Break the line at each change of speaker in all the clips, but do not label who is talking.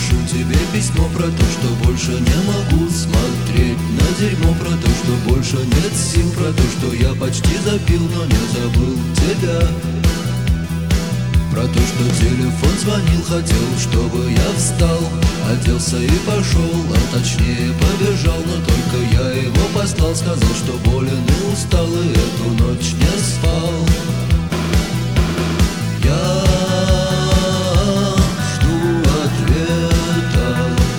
Пишу тебе письмо про то, что больше не могу смотреть на дерьмо, про то, что больше нет сил, про то, что я почти запил, но не забыл тебя. Про то, что телефон звонил, хотел, чтобы я встал, оделся и пошел, а точнее побежал. Но только я его послал, сказал, что болен и устал, и эту ночь не спал. Я жду ответа,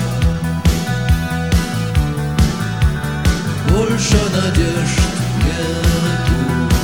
больше надежд нету.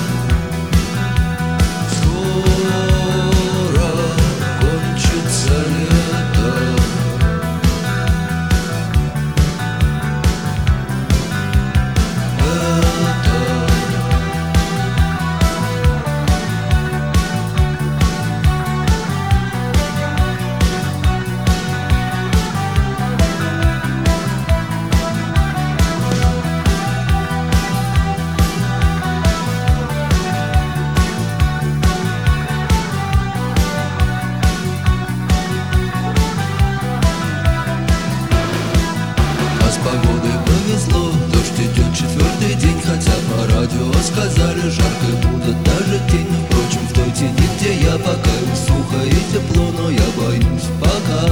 Погодой повезло, дождь идет 4-й день, хотя по радио сказали, жарко будет даже тень. Впрочем, в той тени, где я, пока сухо и тепло, но я боюсь пока.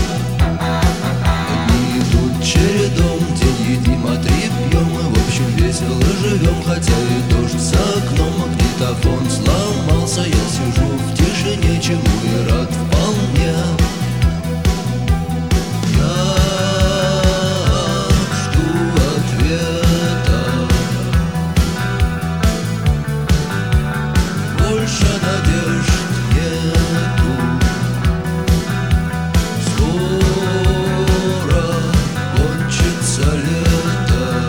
Дни идут чередом, день едим, а 3 пьем, мы в общем весело живем, хотя и дождь за окном, магнитофон сломался. Я сижу в тишине, чему и рад вполне. Больше надежд нету. Скоро кончится лето.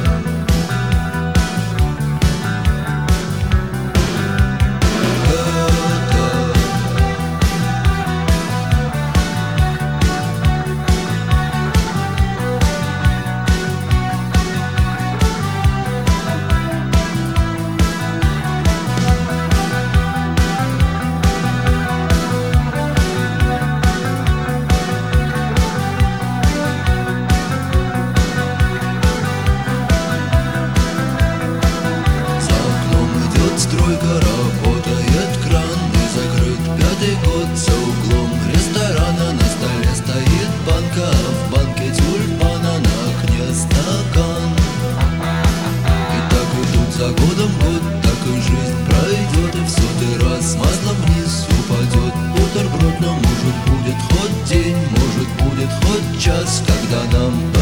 Стройка, работает кран, и закрыт 5-й год. За углом ресторана на столе стоит банка, а в банке тюльпана, на окне стакан. И так идут за годом год, так и жизнь пройдет, и в 100-й раз маслом вниз упадет бутерброд. Но может будет хоть день, может будет хоть час, когда нам